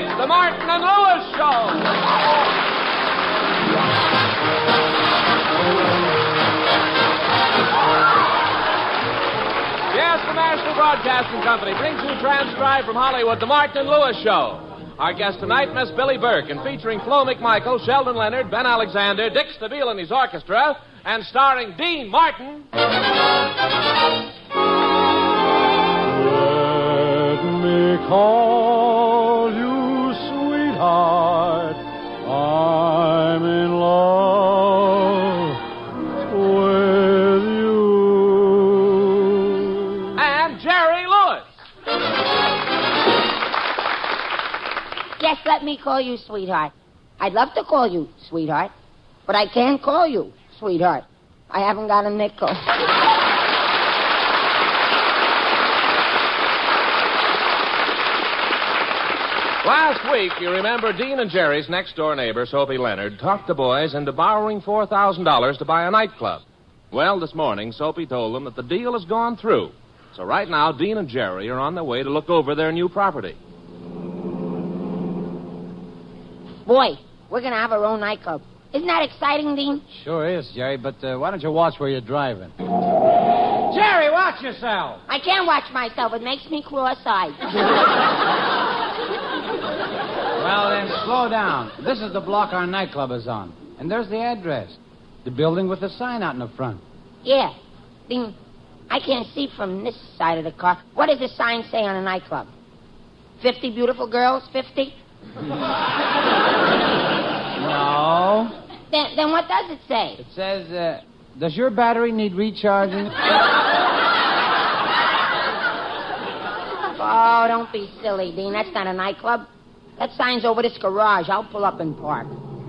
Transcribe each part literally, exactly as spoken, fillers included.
It's the Martin and Lewis Show. Yes, the National Broadcasting Company brings you transcribed from Hollywood, the Martin and Lewis Show. Our guest tonight, Miss Billie Burke, and featuring Flo McMichael, Sheldon Leonard, Ben Alexander, Dick Stabile and his orchestra, and starring Dean Martin. Let me call you sweetheart. I'm in love with you. And Jerry Lewis. Yes, let me call you sweetheart. I'd love to call you sweetheart, but I can't call you sweetheart. I haven't got a nickel. Last week, you remember Dean and Jerry's next-door neighbor, Soapy Leonard, talked the boys into borrowing four thousand dollars to buy a nightclub. Well, this morning, Soapy told them that the deal has gone through. So right now, Dean and Jerry are on their way to look over their new property. Boy, we're going to have our own nightclub. Isn't that exciting, Dean? Sure is, Jerry, but uh, why don't you watch where you're driving? Jerry, watch yourself! I can't watch myself. It makes me cross-eyed. Well, then, slow down. This is the block our nightclub is on. And there's the address. The building with the sign out in the front. Yeah. Dean, I can't see from this side of the car. What does the sign say on a nightclub? Fifty beautiful girls? Fifty? No. Then, then what does it say? It says, uh, does your battery need recharging? Oh, don't be silly, Dean. That's not a nightclub. That sign's over this garage. I'll pull up and park.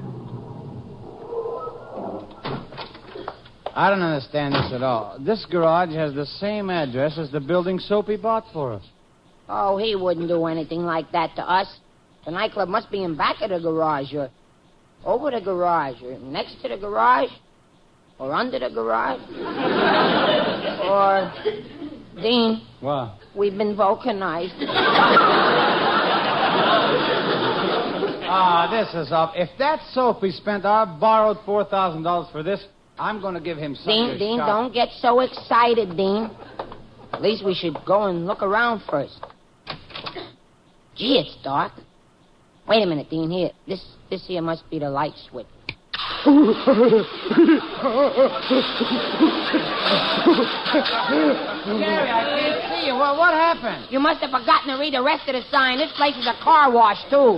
I don't understand this at all. This garage has the same address as the building Soapy bought for us. Oh, he wouldn't do anything like that to us. The nightclub must be in back of the garage, or over the garage, or next to the garage, or under the garage. Or, Dean, What? we've been vulcanized. Ah, this is up. If that Soapy spent our borrowed four thousand dollars for this, I'm going to give him something Dean, to Dean, shop. don't get so excited, Dean. At least we should go and look around first. Gee, it's dark. Wait a minute, Dean. Here, this this here must be the light switch. Jerry, I can't see you. What, what happened? You must have forgotten to read the rest of the sign. This place is a car wash, too.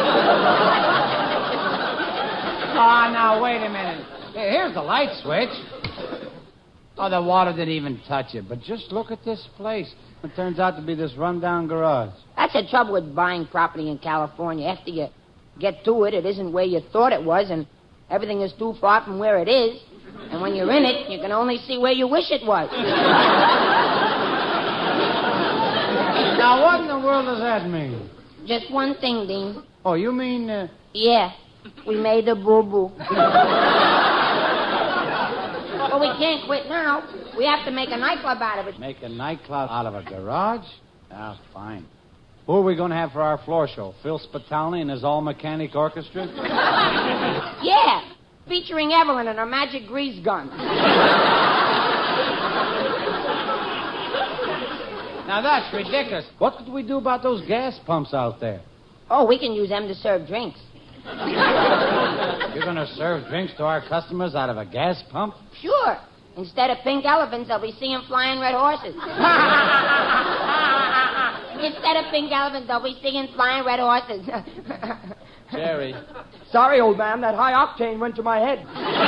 Oh, now, wait a minute. Here- Here's the light switch. Oh, the water didn't even touch it. But just look at this place. It turns out to be this rundown garage. That's the trouble with buying property in California. After you get to it, it isn't where you thought it was, and everything is too far from where it is. And when you're in it, you can only see where you wish it was. Now, what in the world does that mean? Just one thing, Dean. Oh, you mean... Uh... Yeah, we made a boo-boo. Well, we can't quit now. We have to make a nightclub out of it. Make a nightclub out of a garage? Ah, fine. Who are we going to have for our floor show? Phil Spitalny and his all-mechanic orchestra? Yeah, featuring Evelyn and her magic grease gun. Now, that's ridiculous. What could we do about those gas pumps out there? Oh, we can use them to serve drinks. You're going to serve drinks to our customers out of a gas pump? Sure. Instead of pink elephants, they'll be seeing flying red horses. Instead of pink elephants, they'll be seeing flying red horses. Jerry. Sorry, old man, that high octane went to my head.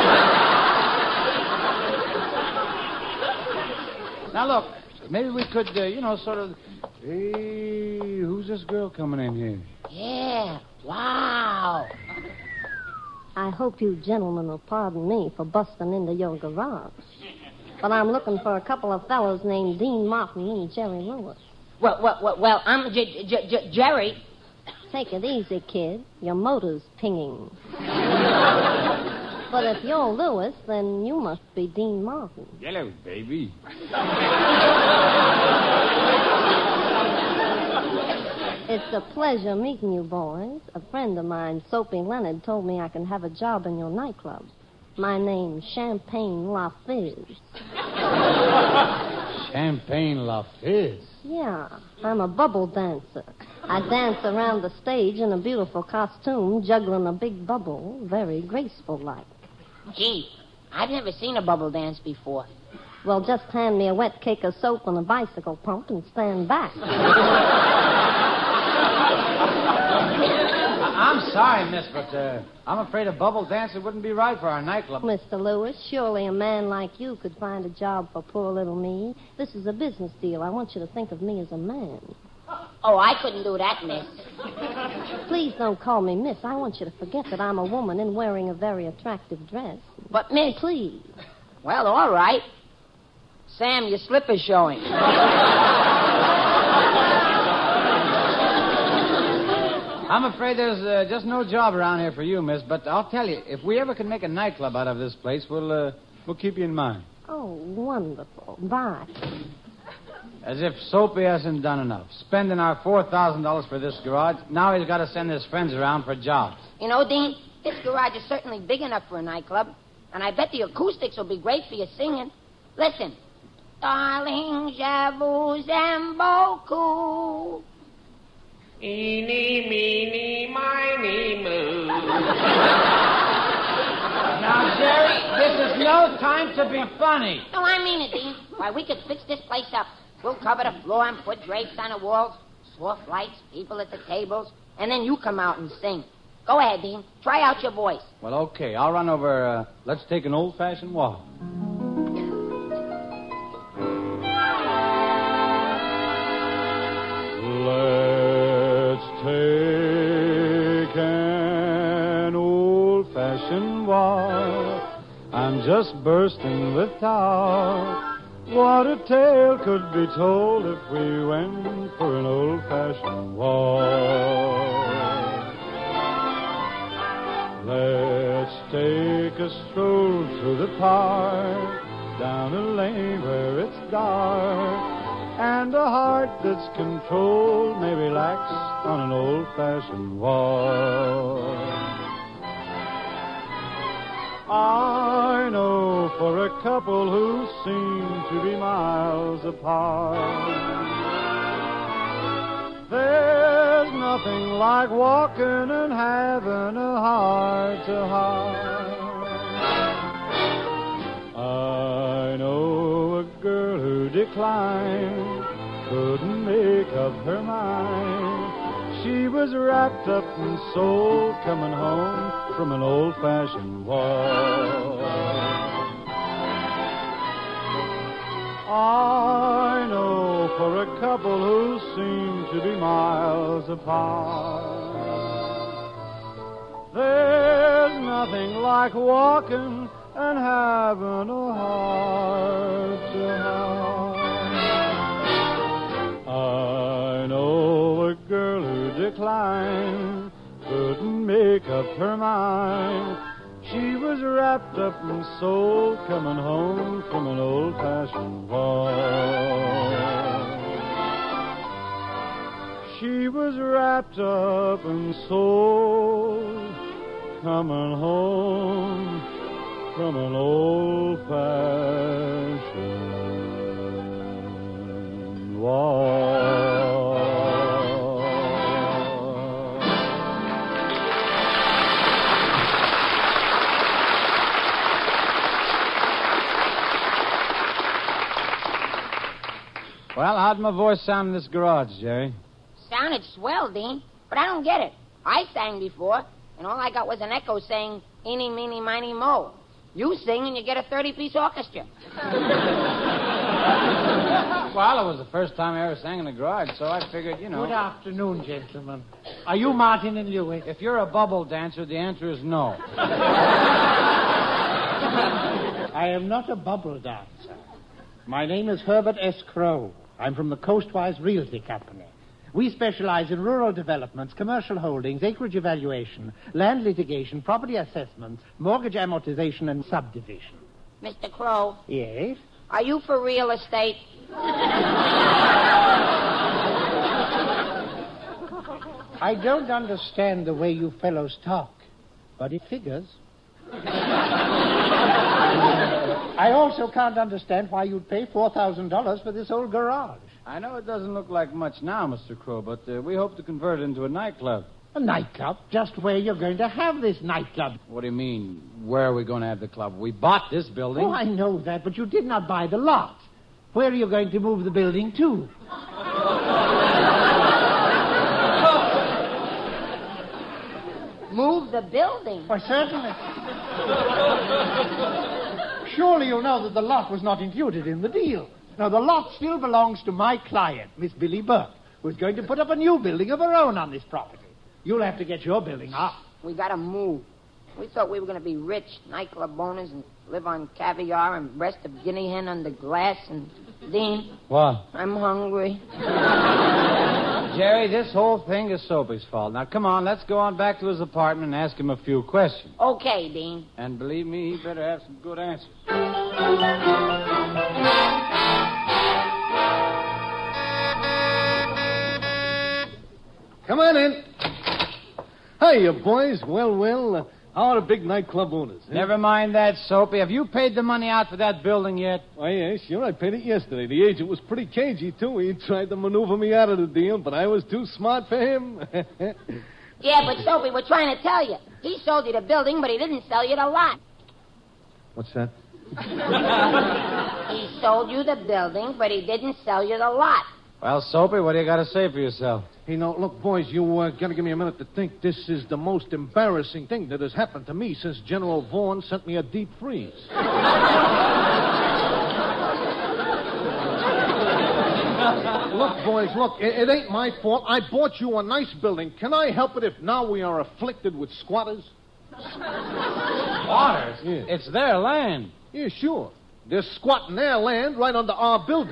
Now, look, maybe we could, uh, you know, sort of... Hey, who's this girl coming in here? Yeah, wow. I hope you gentlemen will pardon me for busting into your garage. But I'm looking for a couple of fellows named Dean Martin and Jerry Lewis. Well, well, well, well I'm J- J- J- Jerry. Take it easy, kid. Your motor's pinging. But if you're Lewis, then you must be Dean Martin. Hello, baby. It's a pleasure meeting you boys. A friend of mine, Soapy Leonard, told me I can have a job in your nightclub. My name's Champagne La Fizz. Champagne La Fizz? Yeah, I'm a bubble dancer. I dance around the stage in a beautiful costume, juggling a big bubble, very graceful-like. Gee, I've never seen a bubble dance before. Well, just hand me a wet cake of soap on a bicycle pump and stand back. I'm sorry, miss, but uh, I'm afraid a bubble dancer wouldn't be right for our nightclub. Mister Lewis, surely a man like you could find a job for poor little me. This is a business deal. I want you to think of me as a man. Oh, I couldn't do that, miss. Please don't call me miss. I want you to forget that I'm a woman and wearing a very attractive dress. But, miss... Please. Well, all right. Sam, your slipper's showing. I'm afraid there's uh, just no job around here for you, miss, but I'll tell you, if we ever can make a nightclub out of this place, we'll, uh, we'll keep you in mind. Oh, wonderful. Bye. As if Soapy hasn't done enough. Spending our four thousand dollars for this garage, now he's got to send his friends around for jobs. You know, Dean, this garage is certainly big enough for a nightclub, and I bet the acoustics will be great for your singing. Listen. Darling, j'avoue, j'aime beaucoup. Eeny, meeny, miny, moo. Now, Jerry, this is no time to be funny. No, I mean it, Dean. Why, we could fix this place up. We'll cover the floor and put drapes on the walls, soft lights, people at the tables, and then you come out and sing. Go ahead, Dean. Try out your voice. Well, okay. I'll run over. Uh, let's take an old-fashioned walk. Let's take an old-fashioned walk. I'm just bursting with talk. What a tale could be told if we went for an old-fashioned walk. Let's take a stroll through the park, down a lane where it's dark, and a heart that's controlled may relax on an old-fashioned walk. I know for a couple who seem to be miles apart, there's nothing like walking and having a heart-to-heart. I know a girl who declined, couldn't make up her mind. She was wrapped up in soul, coming home from an old-fashioned walk. I know for a couple who seem to be miles apart, there's nothing like walking and having a heart-to-heart. I know a girl who declined, couldn't make up her mind. She was wrapped up in soul, coming home from an old-fashioned walk. She was wrapped up in soul, coming home from an old-fashioned walk. Well, how'd my voice sound in this garage, Jerry? Sounded swell, Dean, but I don't get it. I sang before, and all I got was an echo saying, eeny, meeny, miny, mo. You sing, and you get a thirty-piece orchestra. Well, it was the first time I ever sang in the garage, so I figured, you know. Good afternoon, gentlemen. Are you Martin and Louis? If you're a bubble dancer, the answer is no. I am not a bubble dancer. My name is Herbert S. Crow. I'm from the Coastwise Realty Company. We specialize in rural developments, commercial holdings, acreage evaluation, land litigation, property assessments, mortgage amortization, and subdivision. Mister Crow, Yes? are you for real estate? I don't understand the way you fellows talk, but it figures. I also can't understand why you'd pay four thousand dollars for this old garage. I know it doesn't look like much now, Mister Crow, but uh, we hope to convert it into a nightclub. A nightclub? Just where you're going to have this nightclub. What do you mean, where are we going to have the club? We bought this building. Oh, I know that, but you did not buy the lot. Where are you going to move the building to? Move the building. Why, certainly. Surely you know that the lot was not included in the deal. Now, the lot still belongs to my client, Miss Billy Burke, who's going to put up a new building of her own on this property. You'll have to get your building up. We gotta move. We thought we were gonna be rich, nightclub owners, and live on caviar and breast of guinea hen under glass. And Dean, What? I'm hungry. Jerry, this whole thing is Soapy's fault. Now, come on, let's go on back to his apartment and ask him a few questions. Okay, Dean. And believe me, he better have some good answers. Come on in. Hiya, boys. Well, well, uh, how are the big nightclub owners? Eh? Never mind that, Soapy. Have you paid the money out for that building yet? Why, yeah, sure. I paid it yesterday. The agent was pretty cagey, too. He tried to maneuver me out of the deal, but I was too smart for him. Yeah, but Soapy, we're trying to tell you. He sold you the building, but he didn't sell you the lot. What's that? He sold you the building, but he didn't sell you the lot. Well, Soapy, what do you got to say for yourself? Hey, now, look, boys, you uh, got to give me a minute to think. This is the most embarrassing thing that has happened to me since General Vaughn sent me a deep freeze. Look, boys, look, it, it ain't my fault. I bought you a nice building. Can I help it if now we are afflicted with squatters? Squatters? Yeah. It's their land. Yeah, sure. They're squatting their land right under our building.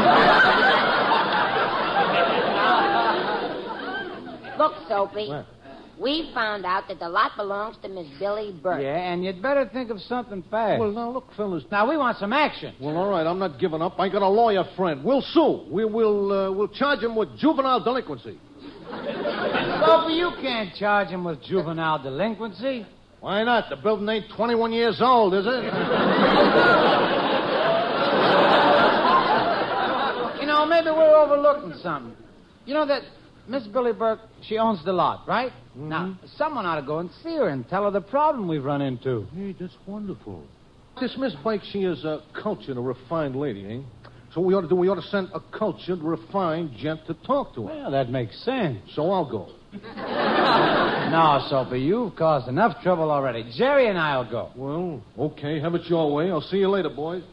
Look, Soapy. What? We found out that the lot belongs to Miss Billy Burke. Yeah, and you'd better think of something fast. Well, now, look, fellas. Now, we want some action. Well, all right, I'm not giving up. I got a lawyer friend. We'll sue. We will uh, we'll charge him with juvenile delinquency. Soapy, you can't charge him with juvenile delinquency. Why not? The building ain't twenty-one years old, is it? You know, maybe we're overlooking something. You know that Miss Billy Burke, she owns the lot, right? Mm-hmm. Now, someone ought to go and see her and tell her the problem we've run into. Hey, that's wonderful. This Miss Blake, she is a cultured, a refined lady, eh? So what we ought to do, we ought to send a cultured, refined gent to talk to her. Well, that makes sense. So I'll go. No, Soapy, you've caused enough trouble already. Jerry and I'll go. Well, okay, have it your way. I'll see you later, boys.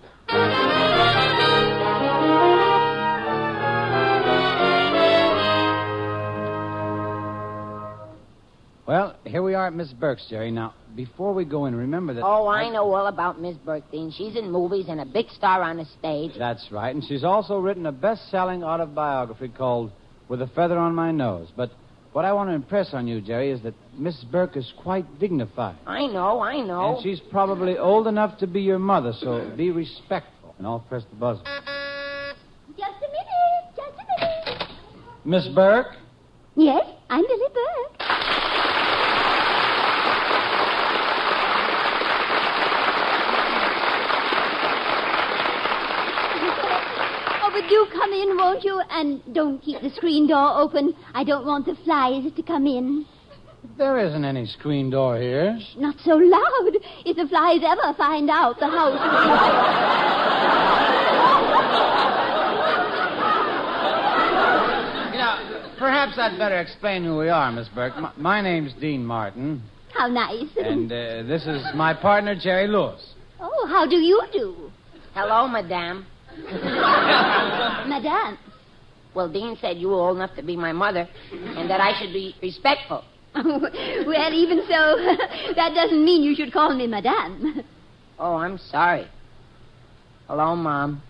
Well, here we are at Miss Burke's, Jerry. Now, before we go in, remember that... Oh, I know all about Miss Burke, Dean. She's in movies and a big star on the stage. That's right, and she's also written a best-selling autobiography called With a Feather on My Nose. But what I want to impress on you, Jerry, is that Miss Burke is quite dignified. I know, I know. And she's probably old enough to be your mother, so be respectful. And I'll press the buzzer. Just a minute, just a minute. Miss Burke? Yes, I'm Billy Burke. Oh, but do come in, won't you? And don't keep the screen door open. I don't want the flies to come in. There isn't any screen door here. Shh, not so loud. If the flies ever find out the house You know, perhaps I'd better explain who we are, Miss Burke. My, my name's Dean Martin. How nice. And uh, this is my partner, Jerry Lewis. Oh, how do you do? Hello, madame. Madame. Well, Dean said you were old enough to be my mother and that I should be respectful. Well, even so, that doesn't mean you should call me Madame. Oh, I'm sorry. Hello, Mom.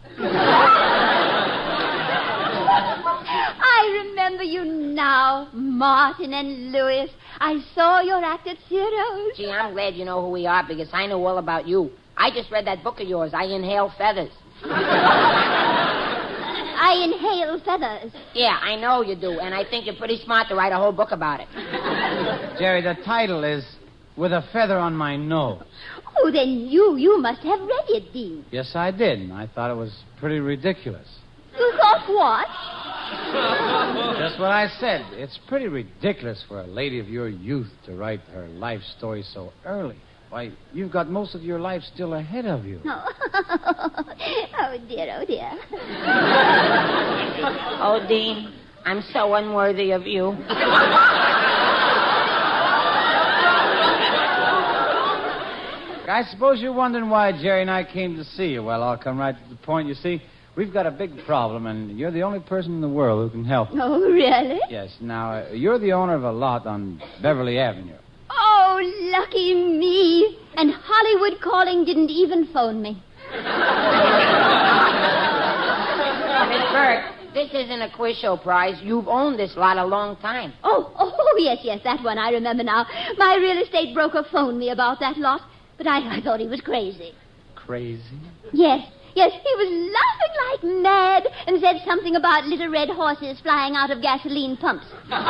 I remember you now, Martin and Lewis. I saw your act at Ciro's. Gee, I'm glad you know who we are because I know all about you. I just read that book of yours, I Inhale Feathers. I inhale feathers. Yeah, I know you do, and I think you're pretty smart to write a whole book about it. Jerry, the title is With a Feather on My Nose. Oh, then you, you must have read it, Dean. Yes, I did, and I thought it was pretty ridiculous. You thought what? Just what I said. It's pretty ridiculous for a lady of your youth to write her life story so early. Why, you've got most of your life still ahead of you. Oh, oh dear, oh, dear. Oh, Dean, I'm so unworthy of you. I suppose you're wondering why Jerry and I came to see you. Well, I'll come right to the point. You see, we've got a big problem, and you're the only person in the world who can help. Oh, really? Yes. Now, uh, you're the owner of a lot on Beverly Avenue. Oh, lucky me. And Hollywood Calling didn't even phone me. Miss Burke, this isn't a quiz show prize. You've owned this lot a long time. Oh, oh, yes, yes, that one I remember now. My real estate broker phoned me about that lot, but I, I thought he was crazy. Crazy? Yes, yes, he was laughing like mad and said something about little red horses flying out of gasoline pumps.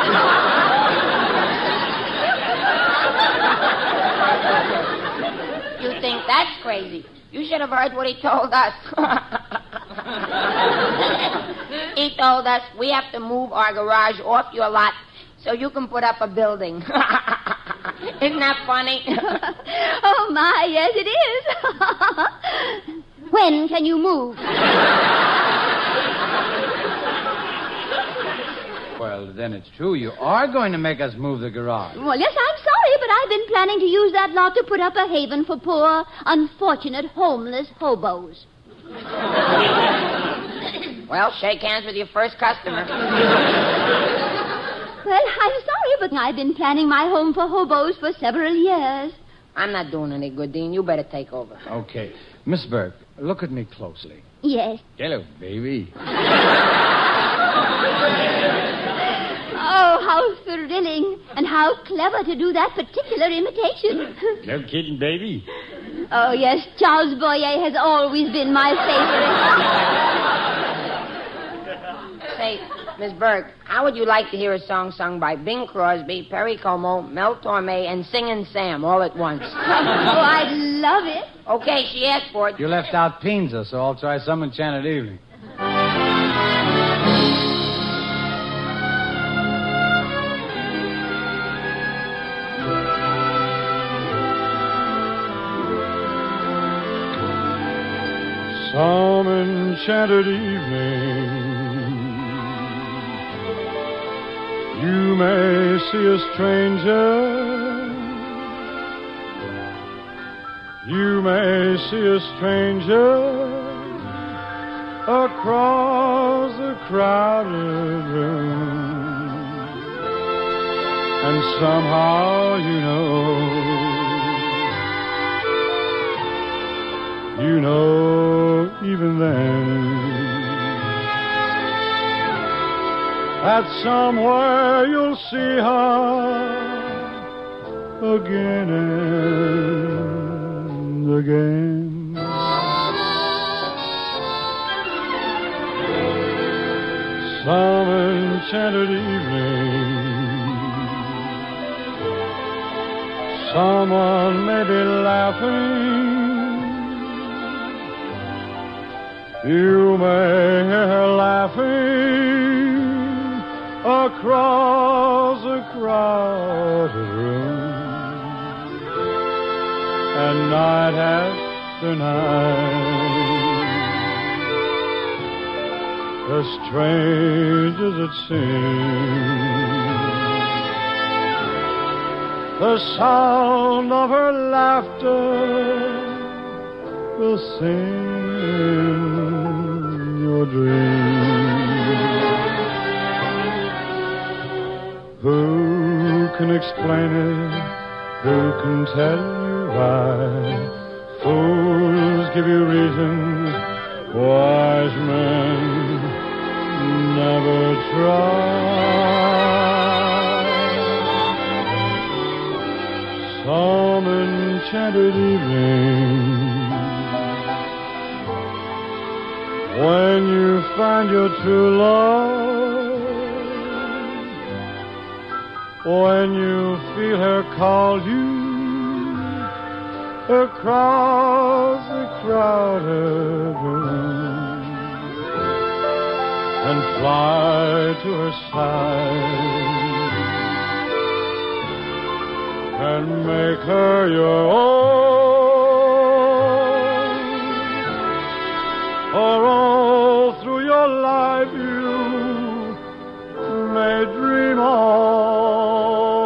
You think that's crazy? You should have heard what he told us. He told us we have to move our garage off your lot so you can put up a building. Isn't that funny? Oh, my, yes, it is. When can you move? Well, then it's true. You are going to make us move the garage. Well, yes, I'm sorry, but I've been planning to use that lot to put up a haven for poor, unfortunate, homeless hobos. Well, shake hands with your first customer. Well, I'm sorry, but I've been planning my home for hobos for several years. I'm not doing any good, Dean. You better take over. Okay. Miss Burke, look at me closely. Yes. Hello, baby. Oh, how thrilling and how clever to do that particular imitation. No kidding, baby. Oh, yes, Charles Boyer has always been my favorite. Say, Miss Burke, how would you like to hear a song sung by Bing Crosby, Perry Como, Mel Torme, and Singin' Sam all at once? Oh, I'd love it. Okay, she asked for it. You left out Pinza, so I'll try Some Enchanted Evening. Some enchanted evening, you may see a stranger. You may see a stranger across the crowded room, and somehow you know, you know even then that somewhere you'll see her again and again. Some enchanted evening, someone may be laughing. You may hear her laughing across a crowded room, and night after night, as strange as it seems, the sound of her laughter will sing your dreams. Who can explain it? Who can tell you why? Fools give you reasons, wise men never try. Some enchanted evening, when when you find your true love, when you feel her call you across the crowded room, and fly to her side and make her your own. For all through your life you may dream all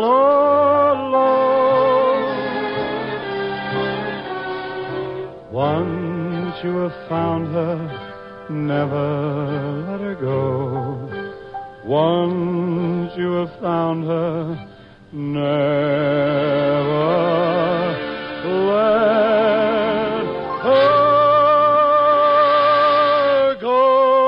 alone. Once you have found her, never let her go. Once you have found her, never let her go.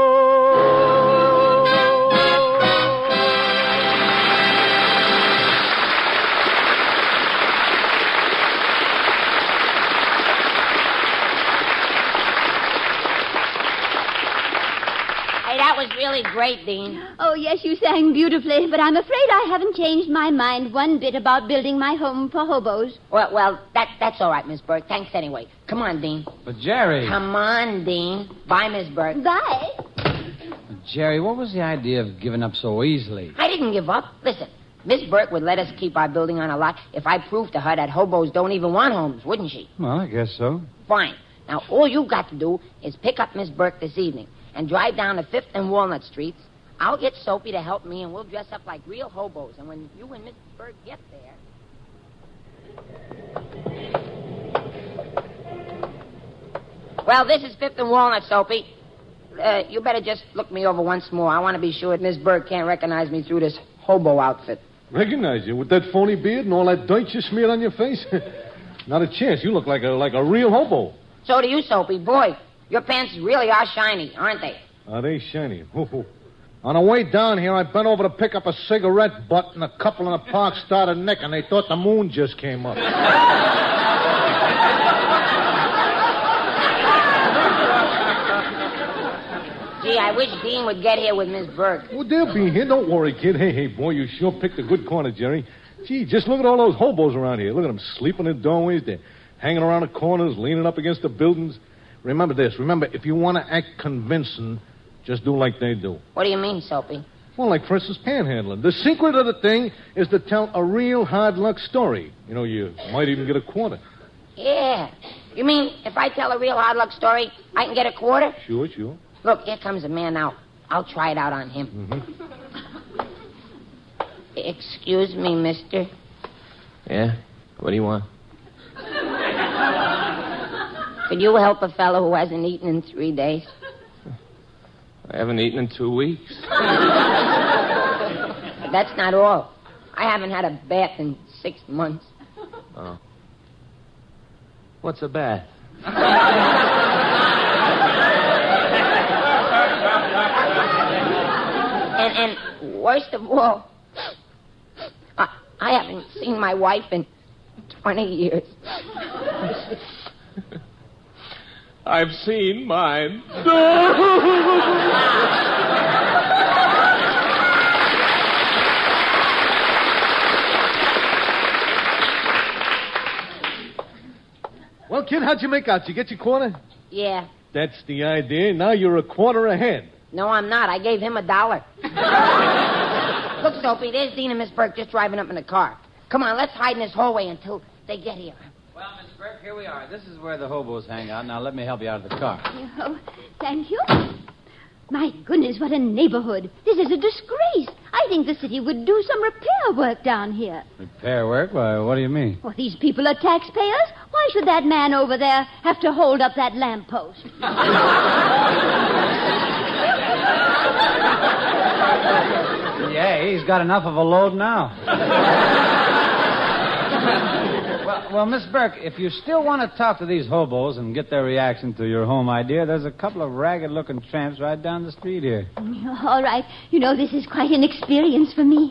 Hey, that was really great, Dean. Oh, yes, you sang beautifully, but I'm afraid I haven't changed my mind one bit about building my home for hobos. Well, well, that, that's all right, Miss Burke. Thanks anyway. Come on, Dean. But, Jerry... Come on, Dean. Bye, Miss Burke. Bye. Jerry, what was the idea of giving up so easily? I didn't give up. Listen, Miss Burke would let us keep our building on a lot if I proved to her that hobos don't even want homes, wouldn't she? Well, I guess so. Fine. Now, all you've got to do is pick up Miss Burke this evening and drive down to Fifth and Walnut Streets. I'll get Soapy to help me, and we'll dress up like real hobos. And when you and Miss Burke get there... Well, this is Fifth and Walnut, Soapy. Uh, you better just look me over once more. I want to be sure that Miss Burke can't recognize me through this hobo outfit. Recognize you with that phony beard and all that dirt you smeared on your face? Not a chance. You look like a like a real hobo. So do you, Soapy. Boy, your pants really are shiny, aren't they? Are they shiny? Hoo-hoo. On the way down here, I bent over to pick up a cigarette butt, and a couple in the park started necking. They thought the moon just came up. Gee, I wish Dean would get here with Miss Burke. Well, they'll be here. Don't worry, kid. Hey, hey, boy, you sure picked a good corner, Jerry. Gee, just look at all those hobos around here. Look at them sleeping in doorways. They're hanging around the corners, leaning up against the buildings. Remember this. Remember, if you want to act convincing, just do like they do. What do you mean, Soapy? Well, like, for instance, panhandling. The secret of the thing is to tell a real hard-luck story. You know, you might even get a quarter. Yeah. You mean if I tell a real hard-luck story, I can get a quarter? Sure, sure. Look, here comes a man now. I'll try it out on him. Mm-hmm. Excuse me, mister. Yeah? What do you want? Could you help a fellow who hasn't eaten in three days? I haven't eaten in two weeks. But that's not all. I haven't had a bath in six months. Oh. What's a bath? And, and worst of all, I, I haven't seen my wife in twenty years. I've seen mine. Well, kid, how'd you make out? Did you get your quarter? Yeah. That's the idea. Now you're a quarter ahead. No, I'm not. I gave him a dollar. Look, Soapy, there's Dean and Miss Burke just driving up in the car. Come on, let's hide in this hallway until they get here. Well, Miss Burke, here we are. This is where the hobos hang out. Now, let me help you out of the car. Oh, thank you. My goodness, what a neighborhood. This is a disgrace. I think the city would do some repair work down here. Repair work? Why, what do you mean? Well, these people are taxpayers. Why should that man over there have to hold up that lamppost? Yeah, he's got enough of a load now. well, well, Miss Burke, if you still want to talk to these hobos and get their reaction to your home idea, there's a couple of ragged-looking tramps right down the street here. All right. You know, this is quite an experience for me.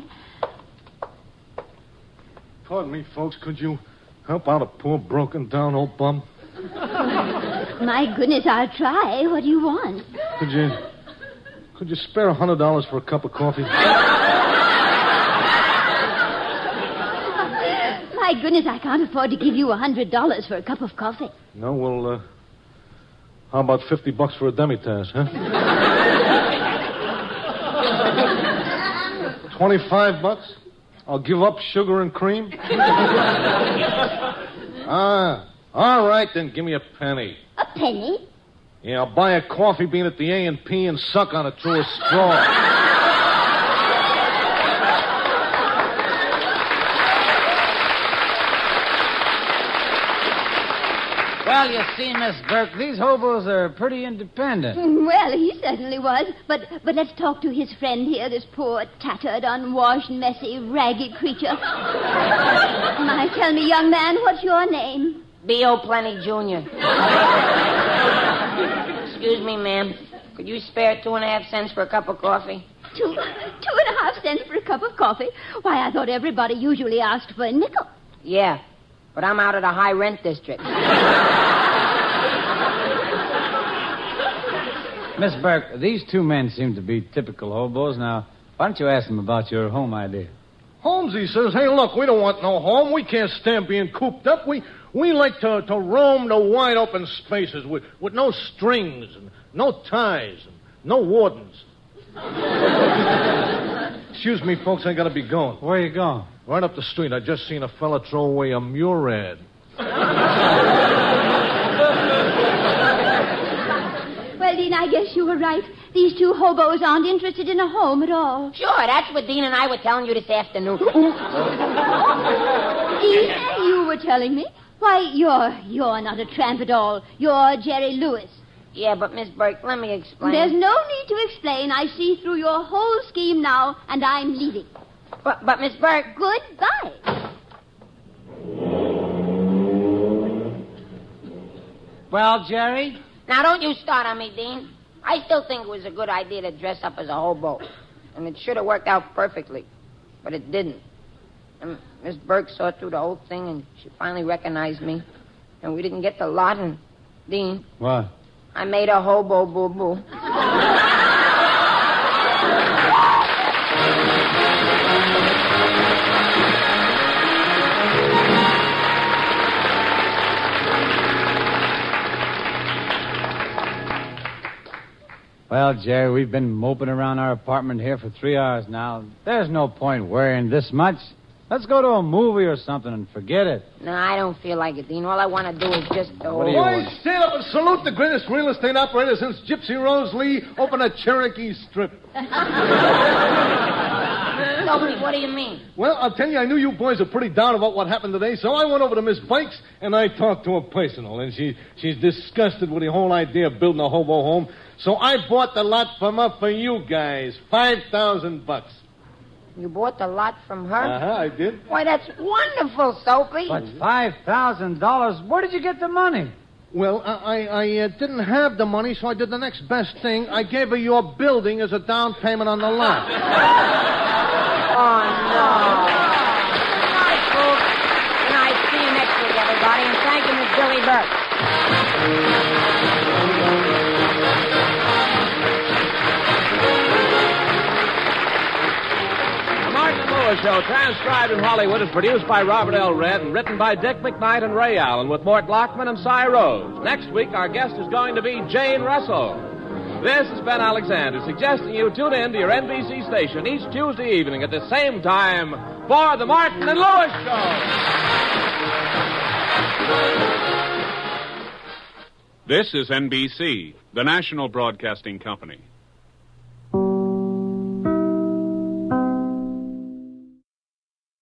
Pardon me, folks. Could you help out a poor, broken-down old bum? My goodness, I'll try. What do you want? Could you Could you spare a hundred dollars for a cup of coffee? My goodness, I can't afford to give you a hundred dollars for a cup of coffee. No, well, uh, how about fifty bucks for a demi-tasse, huh? Twenty-five bucks? I'll give up sugar and cream? Ah, all right, then give me a penny. A penny? Yeah, I'll buy a coffee bean at the A and P and suck on it through a straw. Well, you see, Miss Burke, these hobos are pretty independent. Well, he certainly was. But but let's talk to his friend here, this poor, tattered, unwashed, messy, raggy creature. My, tell me, young man, what's your name? B O. Plenty Junior Excuse me, ma'am. Could you spare two and a half cents for a cup of coffee? Two, two and a half cents for a cup of coffee? Why, I thought everybody usually asked for a nickel. Yeah, but I'm out of the high rent district. Miss Burke, these two men seem to be typical hobos. Now, why don't you ask them about your home idea? Holmesy says, hey, look, we don't want no home. We can't stand being cooped up. We we like to, to roam the wide open spaces with, with no strings and no ties and no wardens. Excuse me, folks, I gotta be going. Where are you going? Right up the street. I just seen a fella throw away a Murad. Well, Dean, I guess you were right. These two hobos aren't interested in a home at all. Sure, that's what Dean and I were telling you this afternoon. Dean, you were telling me? Why, you're you're not a tramp at all. You're Jerry Lewis. Yeah, but Miss Burke, let me explain. There's no need to explain. I see through your whole scheme now, and I'm leaving. But, but Miss Burke... Goodbye. Well, Jerry? Now, don't you start on me, Dean. I still think it was a good idea to dress up as a hobo. And it should have worked out perfectly. But it didn't. And Miss Burke saw through the whole thing, and she finally recognized me. And we didn't get the lot, and... Dean... What? I made a hobo boo-boo. Well, Jerry, we've been moping around our apartment here for three hours now. There's no point worrying this much. Let's go to a movie or something and forget it. No, I don't feel like it, Dean. All I want to do is just... Uh, What do you Boys, want? stand up and salute the greatest real estate operator since Gypsy Rose Lee opened a Cherokee Strip. Nobody, what do you mean? Well, I'll tell you, I knew you boys are pretty down about what happened today, so I went over to Miss Bikes and I talked to her personal, and she she's disgusted with the whole idea of building a hobo home. So I bought the lot from her for you guys, five thousand bucks. You bought the lot from her? Uh huh, I did. Why, that's wonderful, Soapy. But five thousand dollars? Where did you get the money? Well, I I, I uh, didn't have the money, so I did the next best thing. I gave her your building as a down payment on the lot. Oh, no. Good night, folks. Good night. See you next week, everybody. And thank you, Miss Billy Burke. The Martin and Lewis Show, transcribed in Hollywood, is produced by Robert L. Red and written by Dick McKnight and Ray Allen with Mort Lockman and Cy Rose. Next week, our guest is going to be Jane Russell. This is Ben Alexander suggesting you tune in to your N B C station each Tuesday evening at the same time for the Martin and Lewis Show. This is N B C, the national broadcasting company.